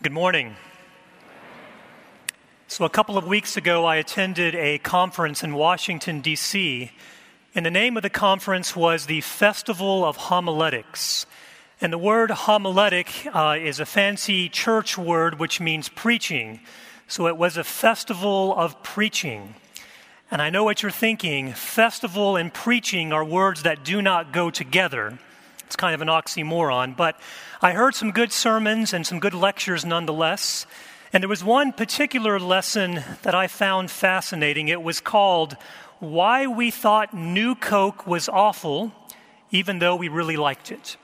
Good morning. So a couple of weeks ago, I attended a conference in Washington, D.C., and the name of the conference was the Festival of Homiletics. And the word homiletic is a fancy church word which means preaching. So it was a festival of preaching. And I know what you're thinking. Festival and preaching are words that do not go together. It's kind of an oxymoron, but I heard some good sermons and some good lectures nonetheless. And there was one particular lesson that I found fascinating. It was called Why We Thought New Coke Was Awful, Even Though We Really Liked It.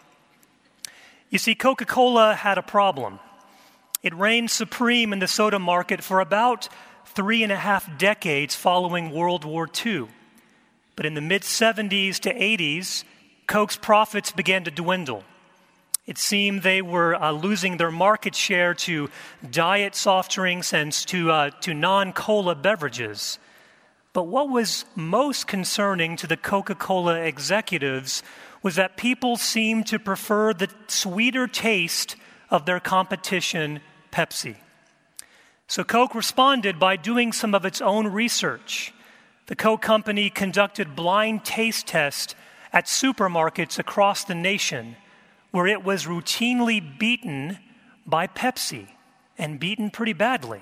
You see, Coca-Cola had a problem. It reigned supreme in the soda market for about 3.5 decades following World War II. But in the mid-70s to 80s, Coke's profits began to dwindle. It seemed they were losing their market share to diet soft drinks and to non-cola beverages. But what was most concerning to the Coca-Cola executives was that people seemed to prefer the sweeter taste of their competition, Pepsi. So Coke responded by doing some of its own research. The Coke company conducted blind taste tests at supermarkets across the nation, where it was routinely beaten by Pepsi, and beaten pretty badly.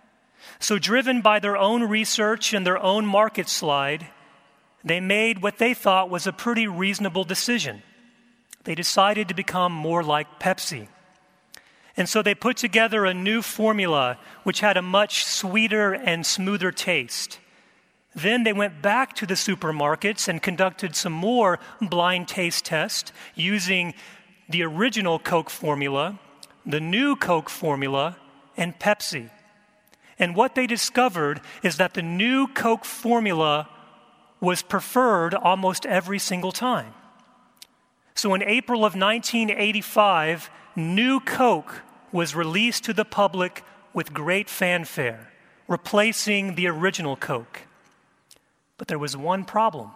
So driven by their own research and their own market slide, they made what they thought was a pretty reasonable decision. They decided to become more like Pepsi. And so they put together a new formula which had a much sweeter and smoother taste. Then they went back to the supermarkets and conducted some more blind taste tests using the original Coke formula, the new Coke formula, and Pepsi. And what they discovered is that the new Coke formula was preferred almost every single time. So in April of 1985, new Coke was released to the public with great fanfare, replacing the original Coke. But there was one problem.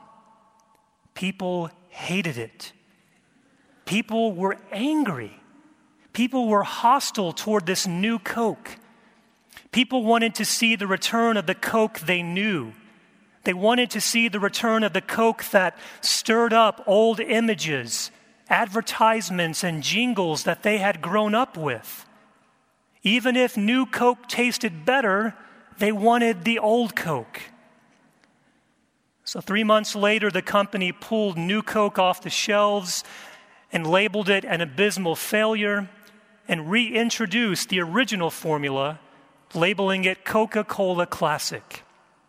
People hated it. People were angry. People were hostile toward this new Coke. People wanted to see the return of the Coke they knew. They wanted to see the return of the Coke that stirred up old images, advertisements, and jingles that they had grown up with. Even if new Coke tasted better, they wanted the old Coke. So 3 months later, the company pulled new Coke off the shelves and labeled it an abysmal failure and reintroduced the original formula, labeling it Coca-Cola Classic.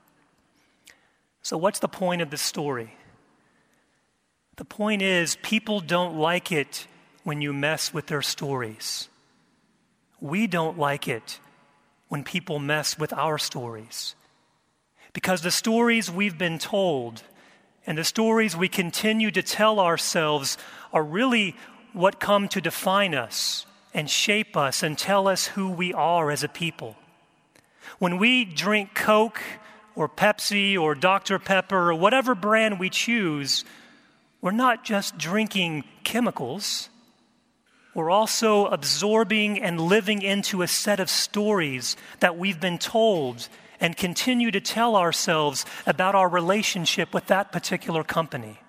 So what's the point of this story? The point is, people don't like it when you mess with their stories. We don't like it when people mess with our stories. Because the stories we've been told and the stories we continue to tell ourselves are really what come to define us and shape us and tell us who we are as a people. When we drink Coke or Pepsi or Dr. Pepper or whatever brand we choose, we're not just drinking chemicals. We're also absorbing and living into a set of stories that we've been told and continue to tell ourselves about our relationship with that particular company.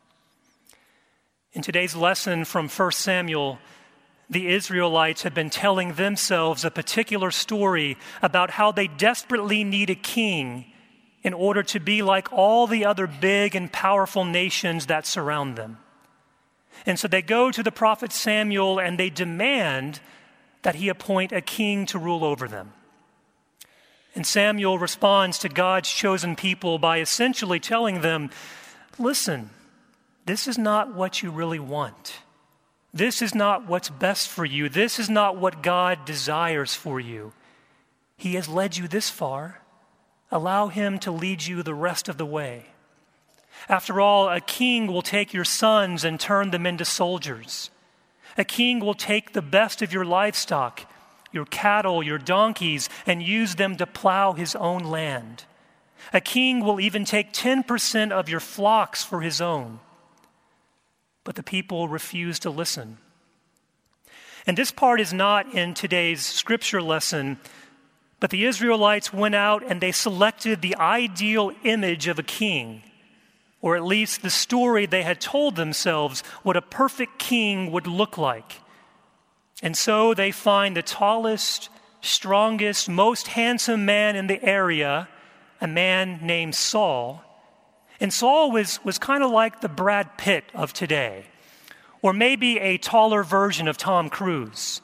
In today's lesson from 1 Samuel, the Israelites have been telling themselves a particular story about how they desperately need a king in order to be like all the other big and powerful nations that surround them. And so they go to the prophet Samuel and they demand that he appoint a king to rule over them. And Samuel responds to God's chosen people by essentially telling them, listen, this is not what you really want. This is not what's best for you. This is not what God desires for you. He has led you this far. Allow him to lead you the rest of the way. After all, a king will take your sons and turn them into soldiers. A king will take the best of your livestock, your cattle, your donkeys, and use them to plow his own land. A king will even take 10% of your flocks for his own. But the people refuse to listen. And this part is not in today's scripture lesson, but the Israelites went out and they selected the ideal image of a king, or at least the story they had told themselves what a perfect king would look like. And so they find the tallest, strongest, most handsome man in the area, a man named Saul. And Saul was kind of like the Brad Pitt of today, or maybe a taller version of Tom Cruise.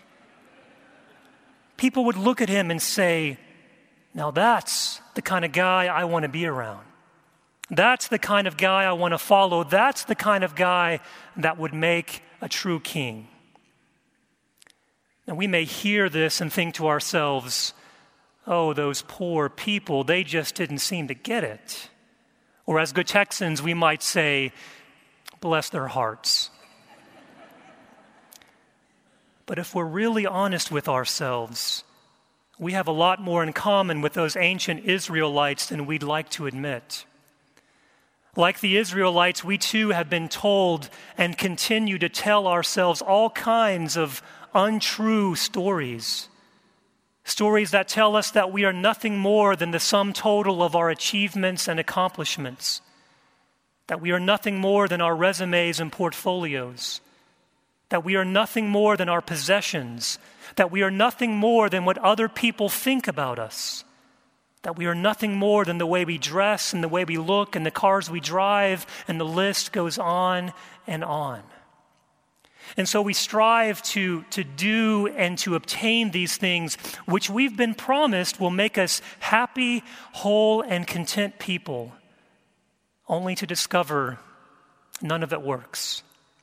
People would look at him and say, now that's the kind of guy I want to be around. That's the kind of guy I want to follow. That's the kind of guy that would make a true king. And we may hear this and think to ourselves, oh, those poor people, they just didn't seem to get it. Or as good Texans, we might say, bless their hearts. But if we're really honest with ourselves, we have a lot more in common with those ancient Israelites than we'd like to admit. Like the Israelites, we too have been told and continue to tell ourselves all kinds of untrue stories. Stories that tell us that we are nothing more than the sum total of our achievements and accomplishments. That we are nothing more than our resumes and portfolios. That we are nothing more than our possessions. That we are nothing more than what other people think about us. That we are nothing more than the way we dress and the way we look and the cars we drive, and the list goes on and on. And so we strive to do and to obtain these things which we've been promised will make us happy, whole, and content people, only to discover none of it works.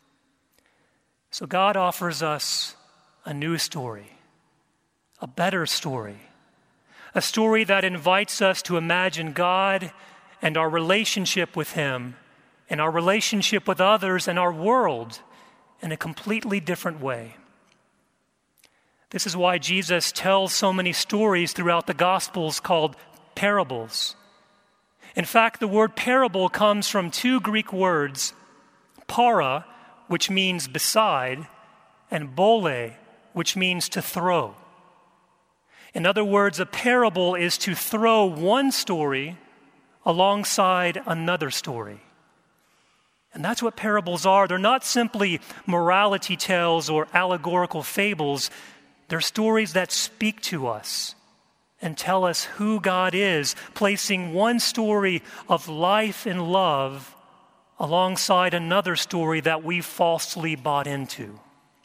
So God offers us a new story, a better story, a story that invites us to imagine God and our relationship with Him and our relationship with others and our world in a completely different way. This is why Jesus tells so many stories throughout the Gospels called parables. In fact, the word parable comes from two Greek words, para, which means beside, and bole, which means to throw. In other words, a parable is to throw one story alongside another story. And that's what parables are. They're not simply morality tales or allegorical fables. They're stories that speak to us and tell us who God is, placing one story of life and love alongside another story that we falsely bought into.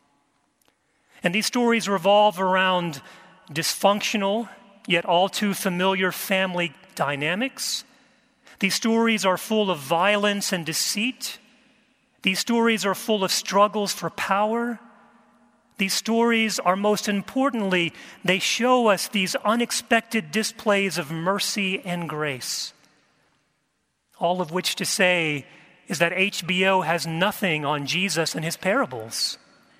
And these stories revolve around dysfunctional, yet all too familiar family dynamics. These stories are full of violence and deceit. These stories are full of struggles for power. These stories are, most importantly, they show us these unexpected displays of mercy and grace. All of which to say is that HBO has nothing on Jesus and his parables.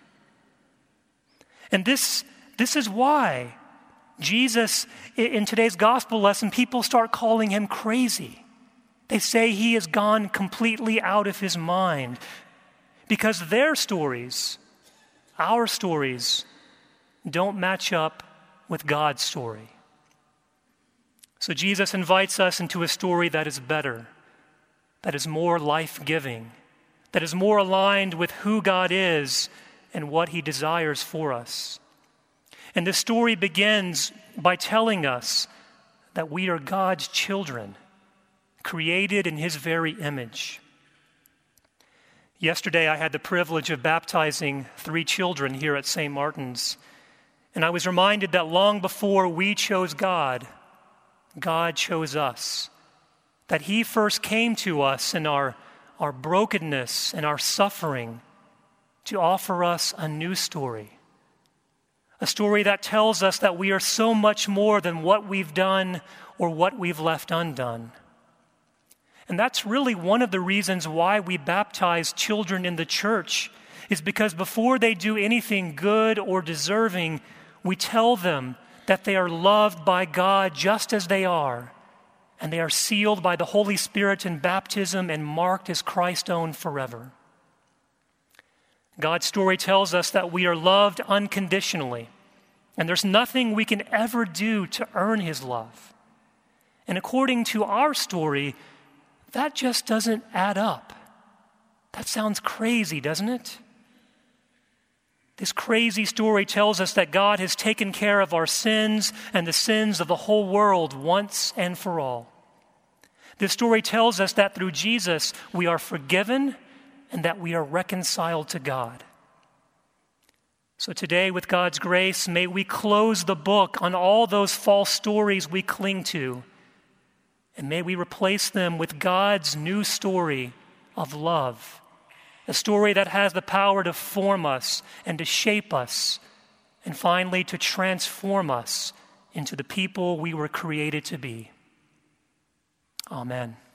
And this is why Jesus, in today's gospel lesson, people start calling him crazy. They say he has gone completely out of his mind because their stories, our stories, don't match up with God's story. So Jesus invites us into a story that is better, that is more life-giving, that is more aligned with who God is and what he desires for us. And this story begins by telling us that we are God's children, created in his very image. Yesterday, I had the privilege of baptizing 3 children here at St. Martin's, and I was reminded that long before we chose God, God chose us, that he first came to us in our brokenness and our suffering to offer us a new story, a story that tells us that we are so much more than what we've done or what we've left undone. And that's really one of the reasons why we baptize children in the church, is because before they do anything good or deserving, we tell them that they are loved by God just as they are, and they are sealed by the Holy Spirit in baptism and marked as Christ's own forever. God's story tells us that we are loved unconditionally, and there's nothing we can ever do to earn his love. And according to our story, that just doesn't add up. That sounds crazy, doesn't it? This crazy story tells us that God has taken care of our sins and the sins of the whole world once and for all. This story tells us that through Jesus we are forgiven and that we are reconciled to God. So today, with God's grace, may we close the book on all those false stories we cling to, and may we replace them with God's new story of love, a story that has the power to form us and to shape us, and finally to transform us into the people we were created to be. Amen.